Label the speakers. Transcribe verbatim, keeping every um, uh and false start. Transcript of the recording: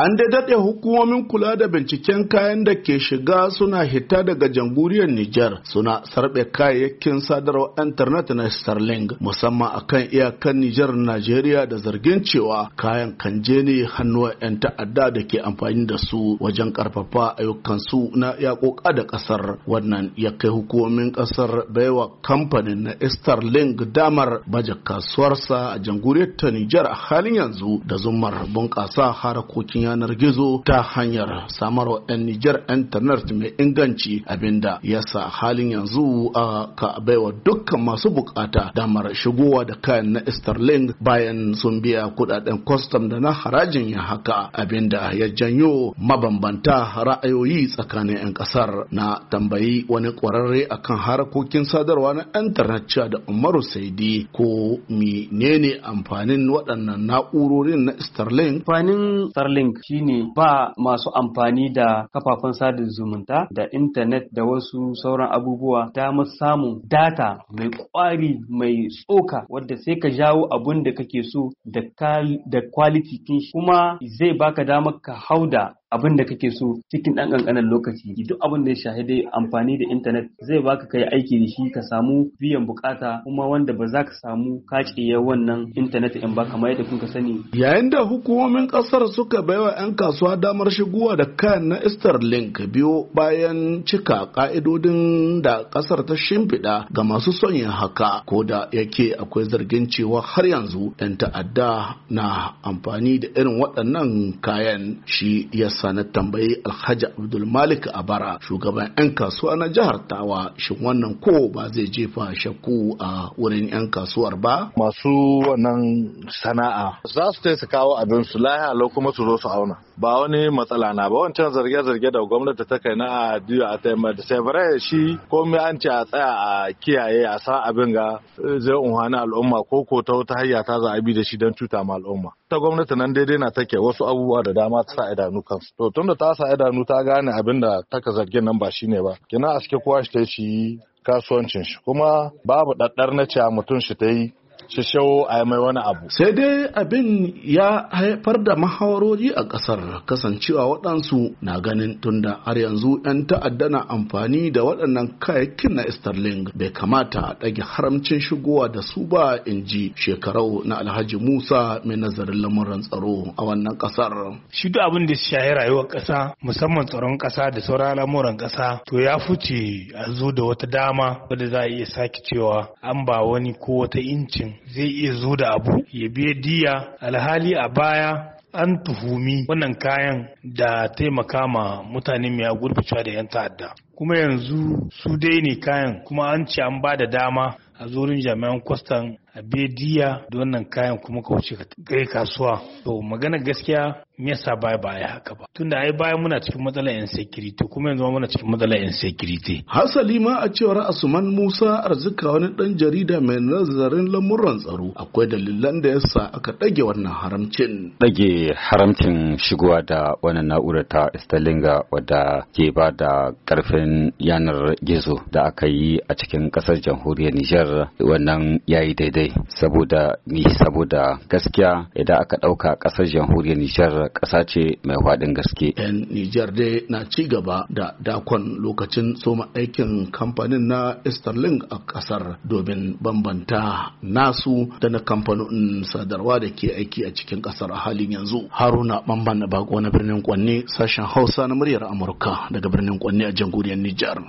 Speaker 1: An da daɗe hukumomin kula da binciken kayan da ke shiga suna hita daga jamhuriyar Nijar suna sarɓe kayayyakin sadarwar intanet na Starlink musamman akan iyakar Nijar Najeriya da zargin cewa kayan kan je ne hannuwan 'yan ta'adda da ke amfani da su wajen karfafa ayyukansu na yaƙoƙa da ƙasar. Wannan ya kai hukumomin ƙasar baiwa kamfanin na Starlink damar baje kasuwarsa a jamhuriyar ta Nijar a halin yanzu da zumar bunƙasa harakokin yanar gizo ta hanyar samarwa 'yan Nijar internet mai inganci, abinda ya sa halin yanzu a ka baiwa dukkan masu bukata damar shigowa da kayan na Starlink bayan sun biya kudaden kwastam da na harajin ya haka, abinda ya janyo mabambanta ra'ayoyi tsakanin 'yan kasar. Na tambayi wani kwararre akan harakokin sadarwa na internet cewa da Umaru Saidi ko menene amfanin waɗannan na'urorin na Starlink.
Speaker 2: Amfanin Starlink shine ba masu amfani da kafafen sada zumunta da intanet da wasu sauran abubuwa damar samun data mai kwari mai tsoka wadda sai ka jawo abun da kake so da da quality kin kuma zai baka damar ka hauda abin da kake so cikin ɗan ƙanƙanin lokaci. Duk abin da ya shahide amfani da intanet zai baka kai aiki da shi ka samu biyan bukata kuma wanda ba za ka samu kaciye wannan intanet in ba kamar yadda kuka sani.
Speaker 1: Yayin da hukumomin ƙasar suka baiwa 'yan kasuwa damar shigowa da kayan na Starlink biyo bayan cika ƙa'idodin da ƙasar ta shimfiɗa ga masu son yin haka, ko da yake akwai zargin cewa har yanzu 'yan ta'adda na amfani da irin waɗannan kayan. Shi ya na tambayi Alhaji Abdul Malik Abara, shugaban 'yan kasuwa na jihar Tawa, shin wannan ko ba zai jefa shakku a wurin 'yan kasuwar ba?
Speaker 3: Masu wannan sana'a za su su kawo abin su lahiya lau kuma su zo su auna, ba wani matsala na ba. Wancan zarge-zarge da gwamnati ta kai na a diyo a taimar da sai shi komai an ce a tsaya a kiyaye a sa abin ga zai unhani al'umma ko ko ta wata hayya ta za a bi da shi don cuta ma al'umma. Ta gwamnati nan daidai na take wasu abubuwa da dama ta sa idanu kansu. To tunda ta sa idanu ta gane abin da taka zargin nan ba shine ba, kina aske kowa shi ta shi kasuwancin shi, kuma babu daddar na cewa mutum shi ta yi shishawo a mai wani abu.
Speaker 1: Sai dai abin ya haifar da mahawarori a ƙasar, kasancewa waɗansu na ganin tunda har yanzu 'yan ta'adda na amfani da waɗannan kayayyakin na Starlink bai kamata a ɗage haramcin shigowa da su ba, in ji shekarau na Alhaji Musa mai nazarin lamuran tsaro a wannan ƙasar.
Speaker 4: Shi duk abin da shahi rayuwar ƙasa musamman tsaron ƙasa da sauran lamuran ƙasa to ya fice a zo da wata dama wadda za a iya sake cewa an ba wani ko wata incin zai iya zo da abu ya biya diya, alhali a baya an tuhumi wannan kayan da taimaka ma mutane mai gurbacewa da 'yan ta'adda, kuma yanzu su dai ne kayan, kuma an ce an ba da dama a zurin jami'an kwastan a bediya da wannan kayan kuma ka wuce kai kasuwa. To magana gaskiya me yasa baya baya haka ba, tunda ai baya muna cikin matsalar insecurity kuma yanzu muna cikin matsalar insecurity.
Speaker 1: Hasali ma a cewar Asuman Musa Arzika, wani dan jarida mai nazarin lamuran tsaro, akwai dalilan da yasa aka dage wannan haramcin.
Speaker 5: Dage haramcin shigowa da wannan na'urar ta Starlink wadda ke ba da karfin yanar gizo da aka yi a cikin kasar jamhuriyar Nijar, wannan yayi daidai saboda ni saboda gaskiya idan aka dauka kasar jamhuriyar Nijar kasa ce mai faɗin gaske.
Speaker 1: Yan Nijar dai na ci gaba da dakon lokacin soma aikin kamfanin na Starlink a kasar domin bambanta nasu da na kamfanonin sadarwa da ke aiki a cikin kasar a halin yanzu. Haruna Mamman Bako na birnin Kwanne, sashen Hausa na muryar Amurka daga birnin Kwanne a jamhuriyar Nijar.